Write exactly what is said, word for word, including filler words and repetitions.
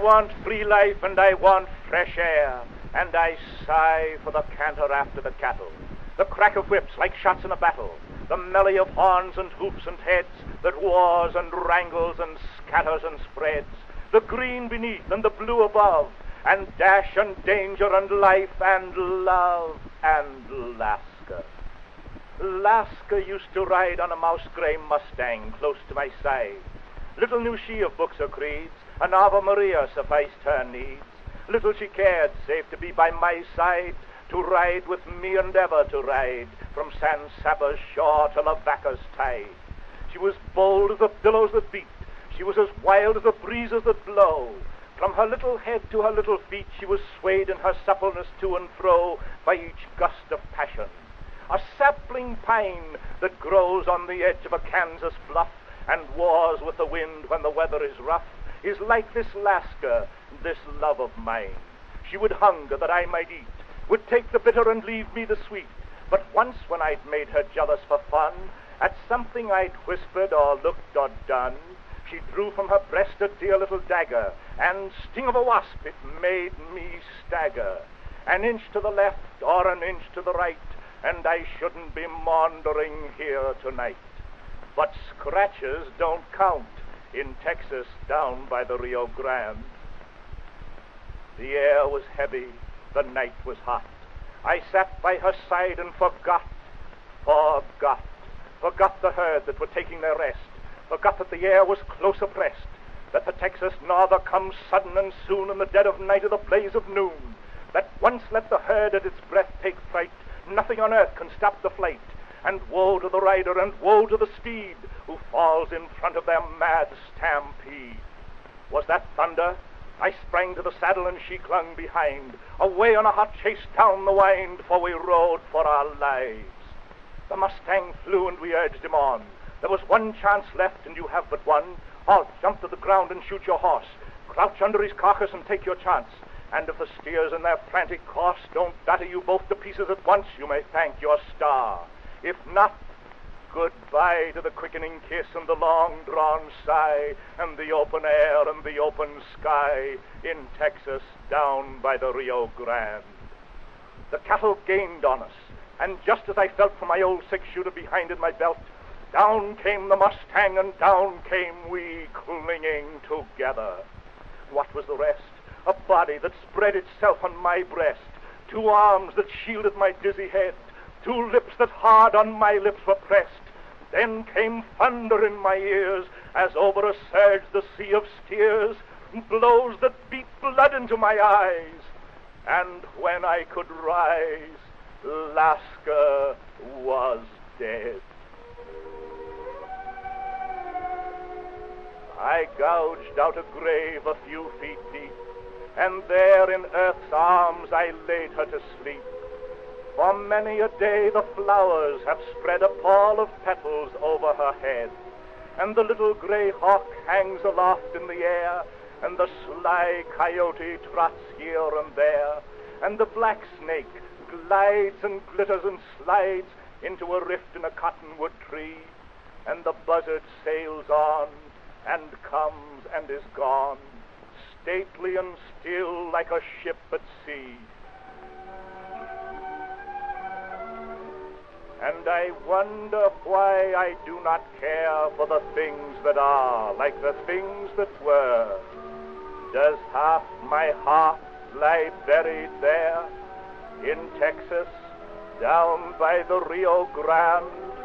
want free life and I want fresh air, and I sigh for the canter after the cattle, the crack of whips like shots in a battle, the melee of horns and hoofs and heads that wars and wrangles and scatters and spreads, the green beneath and the blue above, and dash and danger and life and love and Lasca. Lasca used to ride on a mouse-gray Mustang close to my side. Little knew she of books or creeds, an Ave Maria sufficed her needs. Little she cared, save to be by my side, to ride with me and ever to ride, from San Saba's shore to Lavaca's tide. She was bold as the billows that beat, she was as wild as the breezes that blow. From her little head to her little feet she was swayed in her suppleness to and fro by each gust of passion. A sapling pine that grows on the edge of a Kansas bluff and wars with the wind when the weather is rough is like this Lasca, this love of mine. She would hunger that I might eat, would take the bitter and leave me the sweet. But once when I'd made her jealous for fun, at something I'd whispered or looked or done, she drew from her breast a dear little dagger, and sting of a wasp, it made me stagger. An inch to the left or an inch to the right, and I shouldn't be maundering here tonight. But scratches don't count in Texas down by the Rio Grande. The air was heavy, the night was hot. I sat by her side and forgot, forgot, forgot the herd that were taking their rest, forgot that the air was close oppressed, that the Texas norther comes sudden and soon in the dead of night or the blaze of noon, that once let the herd at its breath take fright, nothing on earth can stop the flight, and woe to the rider and woe to the steed who falls in front of their mad stampede. Was that thunder? I sprang to the saddle and she clung behind, away on a hot chase down the wind, for we rode for our lives. The Mustang flew and we urged him on. There was one chance left and you have but one. Halt, jump to the ground and shoot your horse. Crouch under his carcass and take your chance. And if the steers in their frantic course don't batter you both to pieces at once, you may thank your star. If not, goodbye to the quickening kiss and the long-drawn sigh and the open air and the open sky in Texas down by the Rio Grande. The cattle gained on us, and just as I felt for my old six-shooter behind in my belt, down came the Mustang and down came we, clinging together. What was the rest? A body that spread itself on my breast, two arms that shielded my dizzy head, two lips that hard on my lips were pressed. Then came thunder in my ears, as over a surge the sea of steers, blows that beat blood into my eyes. And when I could rise, Lasca was dead. I gouged out a grave a few feet deep, and there in earth's arms I laid her to sleep. For many a day the flowers have spread a pall of petals over her head, and the little gray hawk hangs aloft in the air, and the sly coyote trots here and there, and the black snake glides and glitters and slides into a rift in a cottonwood tree, and the buzzard sails on and comes and is gone, stately and still like a ship at sea. And I wonder why I do not care for the things that are like the things that were. Does half my heart lie buried there in Texas, down by the Rio Grande?